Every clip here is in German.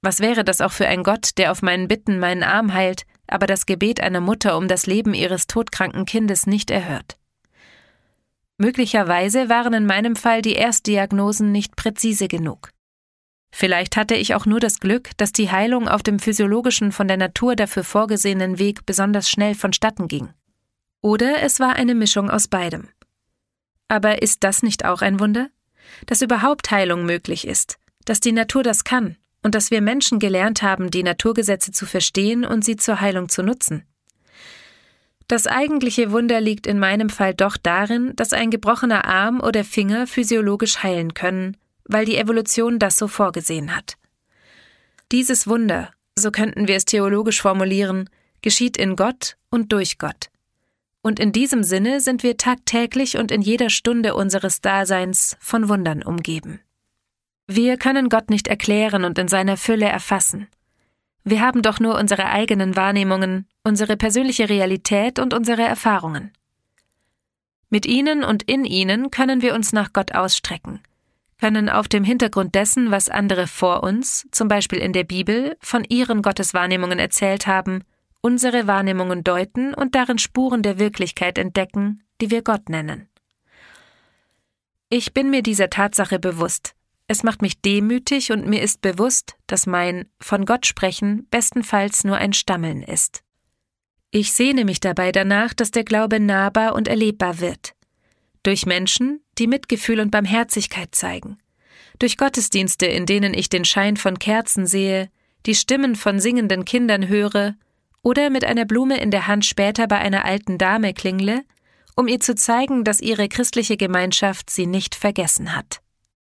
Was wäre das auch für ein Gott, der auf meinen Bitten meinen Arm heilt, aber das Gebet einer Mutter um das Leben ihres todkranken Kindes nicht erhört? Möglicherweise waren in meinem Fall die Erstdiagnosen nicht präzise genug. Vielleicht hatte ich auch nur das Glück, dass die Heilung auf dem physiologischen, von der Natur dafür vorgesehenen Weg besonders schnell vonstatten ging. Oder es war eine Mischung aus beidem. Aber ist das nicht auch ein Wunder? Dass überhaupt Heilung möglich ist, dass die Natur das kann und dass wir Menschen gelernt haben, die Naturgesetze zu verstehen und sie zur Heilung zu nutzen. Das eigentliche Wunder liegt in meinem Fall doch darin, dass ein gebrochener Arm oder Finger physiologisch heilen können, weil die Evolution das so vorgesehen hat. Dieses Wunder, so könnten wir es theologisch formulieren, geschieht in Gott und durch Gott. Und in diesem Sinne sind wir tagtäglich und in jeder Stunde unseres Daseins von Wundern umgeben. Wir können Gott nicht erklären und in seiner Fülle erfassen. Wir haben doch nur unsere eigenen Wahrnehmungen, unsere persönliche Realität und unsere Erfahrungen. Mit ihnen und in ihnen können wir uns nach Gott ausstrecken, können auf dem Hintergrund dessen, was andere vor uns, zum Beispiel in der Bibel, von ihren Gotteswahrnehmungen erzählt haben, unsere Wahrnehmungen deuten und darin Spuren der Wirklichkeit entdecken, die wir Gott nennen. Ich bin mir dieser Tatsache bewusst. Es macht mich demütig und mir ist bewusst, dass mein von Gott sprechen bestenfalls nur ein Stammeln ist. Ich sehne mich dabei danach, dass der Glaube nahbar und erlebbar wird. Durch Menschen, die Mitgefühl und Barmherzigkeit zeigen. Durch Gottesdienste, in denen ich den Schein von Kerzen sehe, die Stimmen von singenden Kindern höre oder mit einer Blume in der Hand später bei einer alten Dame klingle, um ihr zu zeigen, dass ihre christliche Gemeinschaft sie nicht vergessen hat.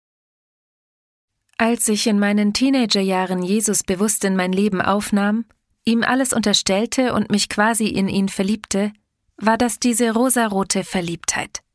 Als ich in meinen Teenagerjahren Jesus bewusst in mein Leben aufnahm, ihm alles unterstellte und mich quasi in ihn verliebte, war das diese rosarote Verliebtheit.